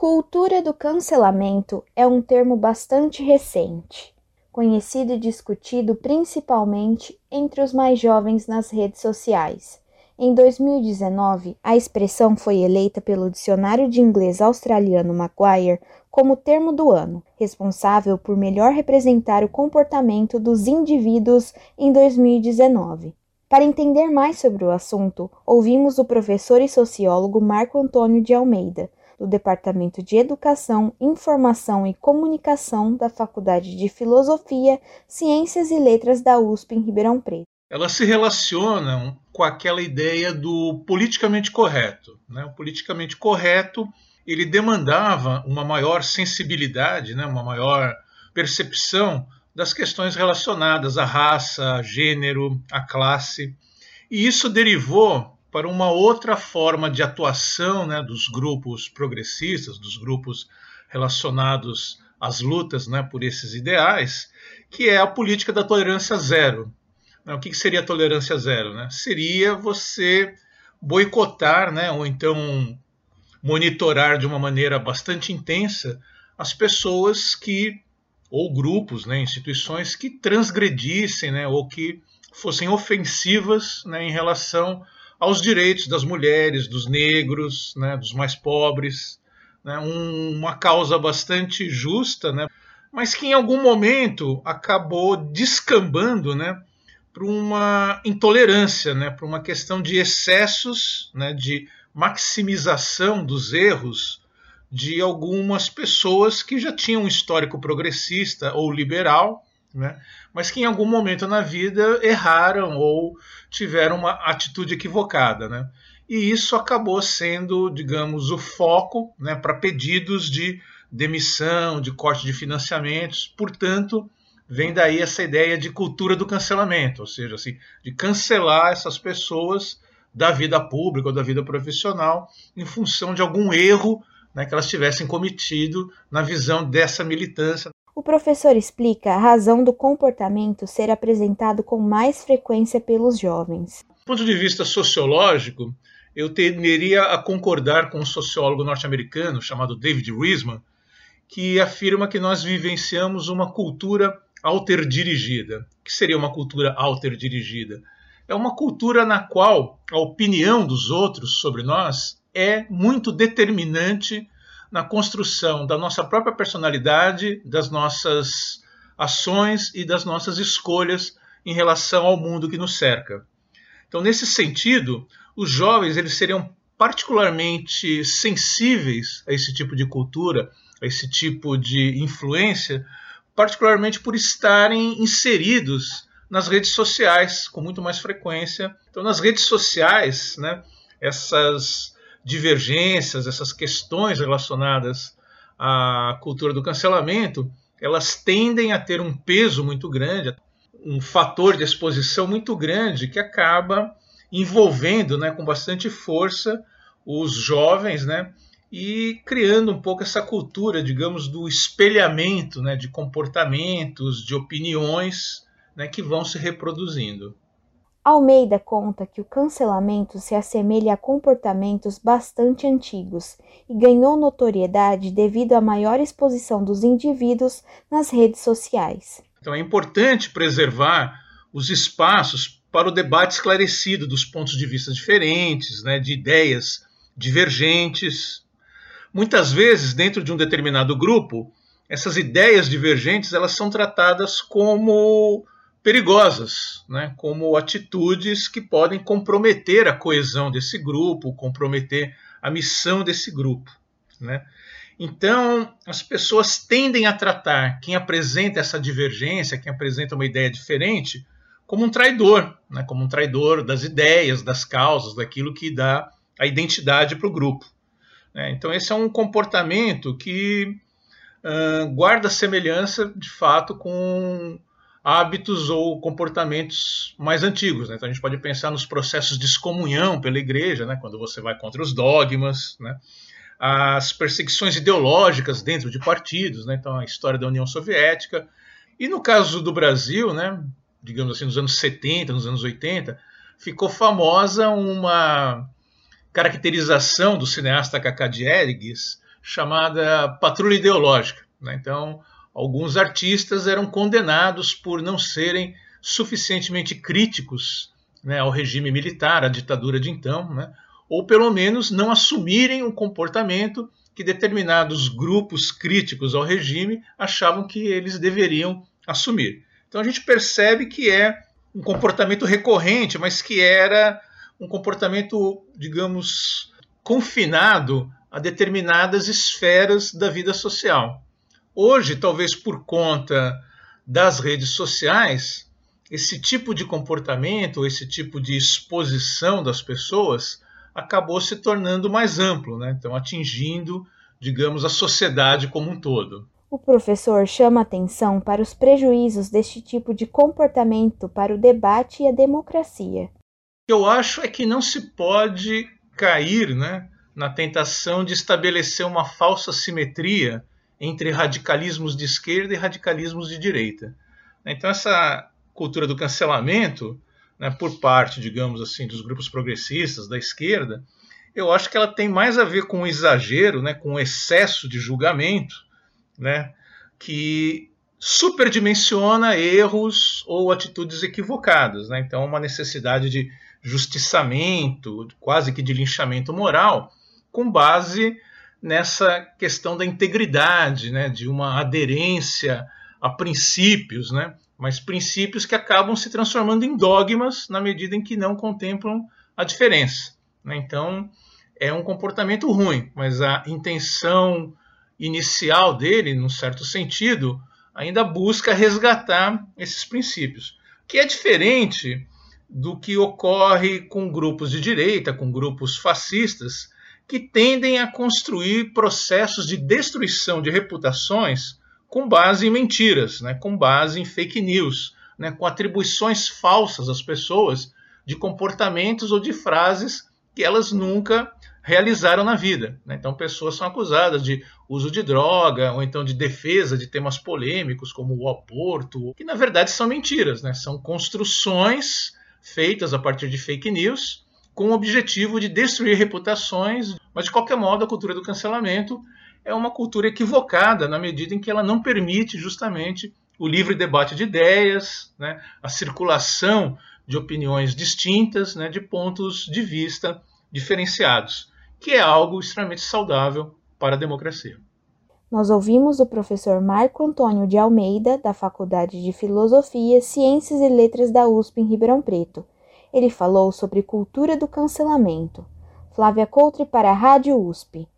Cultura do cancelamento é um termo bastante recente, conhecido e discutido principalmente entre os mais jovens nas redes sociais. Em 2019, a expressão foi eleita pelo dicionário de inglês australiano Maguire como termo do ano, responsável por melhor representar o comportamento dos indivíduos em 2019. Para entender mais sobre o assunto, ouvimos o professor e sociólogo Marco Antônio de Almeida, do Departamento de Educação, Informação e Comunicação da Faculdade de Filosofia, Ciências e Letras da USP em Ribeirão Preto. Elas se relacionam com aquela ideia do politicamente correto, né? O politicamente correto, ele demandava uma maior sensibilidade, né? Uma maior percepção das questões relacionadas à raça, a gênero, à classe. E isso derivou para uma outra forma de atuação, né, dos grupos progressistas, dos grupos relacionados às lutas, né, por esses ideais, que é a política da tolerância zero. O que seria a tolerância zero? Né? Seria você boicotar, né, ou então monitorar de uma maneira bastante intensa as pessoas que, ou grupos, né, instituições que transgredissem, né, ou que fossem ofensivas, né, em relação aos direitos das mulheres, dos negros, né, dos mais pobres, né, uma causa bastante justa, né, mas que em algum momento acabou descambando, né, para uma intolerância, né, para uma questão de excessos, né, de maximização dos erros de algumas pessoas que já tinham um histórico progressista ou liberal, né, mas que em algum momento na vida erraram ou tiveram uma atitude equivocada, né? E isso acabou sendo, digamos, o foco, né, para pedidos de demissão, de corte de financiamentos. Portanto, vem daí essa ideia de cultura do cancelamento, ou seja, assim, de cancelar essas pessoas da vida pública ou da vida profissional em função de algum erro, né, que elas tivessem cometido na visão dessa militância. O professor explica a razão do comportamento ser apresentado com mais frequência pelos jovens. Do ponto de vista sociológico, eu tenderia a concordar com um sociólogo norte-americano chamado David Riesman, que afirma que nós vivenciamos uma cultura alterdirigida. O que seria uma cultura alterdirigida? É uma cultura na qual a opinião dos outros sobre nós é muito determinante na construção da nossa própria personalidade, das nossas ações e das nossas escolhas em relação ao mundo que nos cerca. Então, nesse sentido, os jovens eles seriam particularmente sensíveis a esse tipo de cultura, a esse tipo de influência, particularmente por estarem inseridos nas redes sociais com muito mais frequência. Então, nas redes sociais, né, essas divergências, essas questões relacionadas à cultura do cancelamento, elas tendem a ter um peso muito grande, um fator de exposição muito grande que acaba envolvendo, né, com bastante força os jovens, né, e criando um pouco essa cultura, digamos, do espelhamento, né, de comportamentos, de opiniões, né, que vão se reproduzindo. Almeida conta que o cancelamento se assemelha a comportamentos bastante antigos e ganhou notoriedade devido à maior exposição dos indivíduos nas redes sociais. Então é importante preservar os espaços para o debate esclarecido dos pontos de vista diferentes, né, de ideias divergentes. Muitas vezes, dentro de um determinado grupo, essas ideias divergentes elas são tratadas como perigosas, né, como atitudes que podem comprometer a coesão desse grupo, comprometer a missão desse grupo, né? Então, as pessoas tendem a tratar quem apresenta essa divergência, quem apresenta uma ideia diferente, como um traidor, né, como um traidor das ideias, das causas, daquilo que dá a identidade para o grupo. Então, esse é um comportamento que guarda semelhança, de fato, com hábitos ou comportamentos mais antigos, né? Então a gente pode pensar nos processos de excomunhão pela igreja, né? Quando você vai contra os dogmas, né? As perseguições ideológicas dentro de partidos, né? Então a história da União Soviética. E no caso do Brasil, né? Digamos assim, nos anos 70, nos anos 80, ficou famosa uma caracterização do cineasta Cacá Diegues chamada patrulha ideológica, né? Então, alguns artistas eram condenados por não serem suficientemente críticos, né, ao regime militar, à ditadura de então, né, ou pelo menos não assumirem um comportamento que determinados grupos críticos ao regime achavam que eles deveriam assumir. Então a gente percebe que é um comportamento recorrente, mas que era um comportamento, digamos, confinado a determinadas esferas da vida social. Hoje, talvez por conta das redes sociais, esse tipo de comportamento, esse tipo de exposição das pessoas acabou se tornando mais amplo, né? Então atingindo, digamos, a sociedade como um todo. O professor chama atenção para os prejuízos deste tipo de comportamento para o debate e a democracia. O que eu acho é que não se pode cair, né, na tentação de estabelecer uma falsa simetria entre radicalismos de esquerda e radicalismos de direita. Então essa cultura do cancelamento, né, por parte, digamos assim, dos grupos progressistas da esquerda, eu acho que ela tem mais a ver com o exagero, né, com o excesso de julgamento, né, que superdimensiona erros ou atitudes equivocadas, né? Então, uma necessidade de justiçamento, quase que de linchamento moral, com base nessa questão da integridade, né, de uma aderência a princípios, né, mas princípios que acabam se transformando em dogmas na medida em que não contemplam a diferença, né? Então, é um comportamento ruim, mas a intenção inicial dele, num certo sentido, ainda busca resgatar esses princípios, que é diferente do que ocorre com grupos de direita, com grupos fascistas, que tendem a construir processos de destruição de reputações com base em mentiras, né, com base em fake news, né, com atribuições falsas às pessoas de comportamentos ou de frases que elas nunca realizaram na vida, né? Então pessoas são acusadas de uso de droga ou então de defesa de temas polêmicos como o aborto, que na verdade são mentiras, né? São construções feitas a partir de fake news com o objetivo de destruir reputações, mas de qualquer modo a cultura do cancelamento é uma cultura equivocada na medida em que ela não permite justamente o livre debate de ideias, né? A circulação de opiniões distintas, né? De pontos de vista diferenciados, que é algo extremamente saudável para a democracia. Nós ouvimos o professor Marco Antônio de Almeida, da Faculdade de Filosofia, Ciências e Letras da USP em Ribeirão Preto. Ele falou sobre cultura do cancelamento. Flávia Coutre para a Rádio USP.